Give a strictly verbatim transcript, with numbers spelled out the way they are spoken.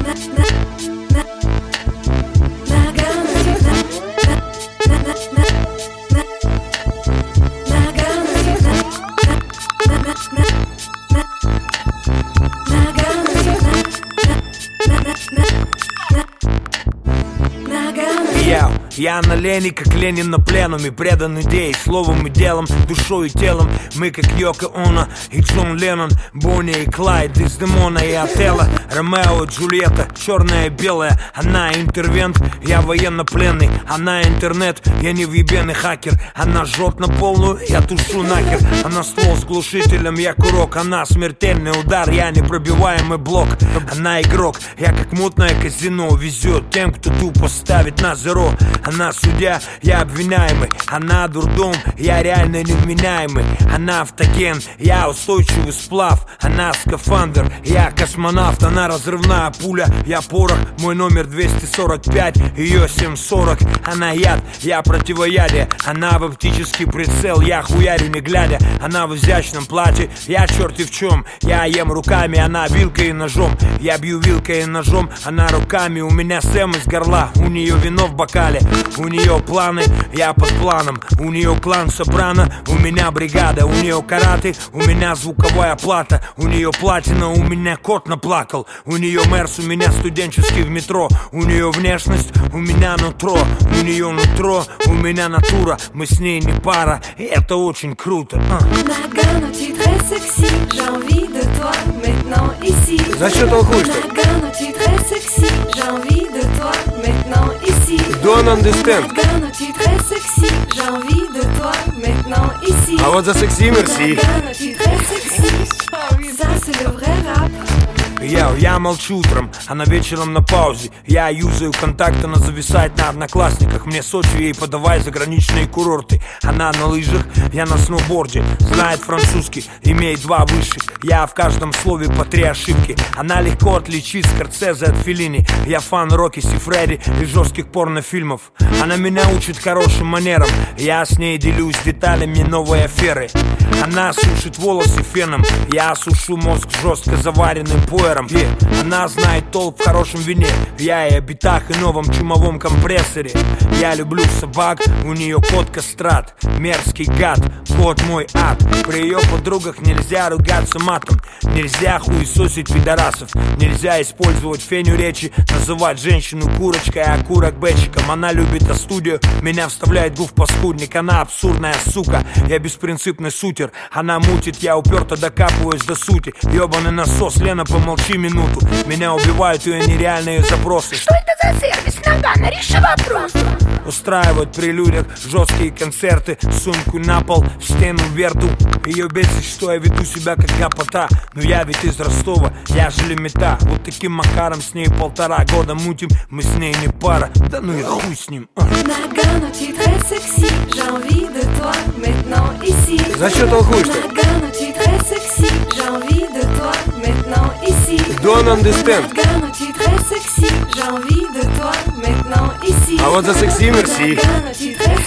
Я на Лене, как Ленин на пленуме, предан идее, словом и делом, душой и телом. Мы как Йоко Оно и Джон Леннон, Бонни и Клайд, Дездемона и Отелло, Ромео и Джульетта, черная и белая. Она интервент, я военнопленный. Она интернет, я невъебенный хакер. Она жжет на полную, я тушу нахер. Она ствол с глушителем, я курок. Она смертельный удар, я непробиваемый блок. Она игрок, я как мутное казино. Везет тем, кто тупо ставит на зеро. Она судья, я обвиняемый. Она дурдом, я реально невменяемый. Она автоген, я устойчивый сплав. Она скафандр, я космонавт. Она разрывная пуля, я порох. Мой номер двести сорок пять, ее семь сорок. Она яд, я противоядие. Она в оптический прицел, я хуярю не глядя. Она в изящном платье, я черти в чем. Я ем руками, она вилкой и ножом. Я бью вилкой и ножом, она руками. У меня Сэм из горла, у нее вино в бокале. У нее планы, я под планом. У нее клан Сопрано, у меня бригада. У нее караты, у меня звуковая плата. У нее платина, у меня кот наплакал. У нее мерс, у меня студенческий в метро. У нее внешность, у меня нутро. У нее нутро, у меня натура. Мы с ней не пара, и это очень круто. Nagano, tu es très sexy, j'ai envie de toi maintenant ici. За что толкуешь-то? Nagano, tu es très sexy, j'ai envie de toi maintenant ici. Don't understand. Nagano, tu es très sexy, j'ai envie de toi maintenant ici. А вот за секси мерси. Nagano, tu es très sexy, ça c'est le vrai rap. Я, я молчу утром, она вечером на паузе. Я юзаю контакт, она зависает на одноклассниках. Мне Сочи, ей подавай заграничные курорты. Она на лыжах, я на сноуборде. Знает французский, имеет два высших. Я в каждом слове по три ошибки. Она легко отличит Скорсезе от Феллини. Я фан Рокки Сифреди и жестких порнофильмов. Она меня учит хорошим манерам. Я с ней делюсь деталями новой аферы. Она сушит волосы феном. Я сушу мозг жестко заваренным пуэром. Yeah. Она знает толк в хорошем вине. Я и о битах и новом чумовом компрессоре. Я люблю собак, у нее кот кастрат. Мерзкий гад, кот мой ад. При ее подругах нельзя ругаться матом. Нельзя хуесосить пидорасов. Нельзя использовать феню речи. Называть женщину курочкой, а курок бэчиком. Она любит А-студию, меня вставляет гуф паскудник. Она абсурдная сука, я беспринципный сутер. Она мутит, я уперто докапываюсь до сути. Ёбаный насос, Лена, помолчи минуту. Меня убивают ее нереальные запросы. Что это за сервис? Нагано, реши вопрос. Устраивают при людях жесткие концерты. Сумку на пол, в стену вверду. Ее бесит, что я веду себя как гопота. Но я ведь из Ростова, я же лимита. Вот таким макаром с ней полтора года мутим. Мы с ней не пара, да ну и хуй с ним. Nagano, tu es très sexy, j'ai envie de toi maintenant ici. За что толкуешь-то? Nagano, tu es très sexy, j'ai envie de toi maintenant ici. Don't understand. Nagano, tu es très sexy, j'ai envie de toi maintenant ici. А вот за секси мерси. Nagano, tu es très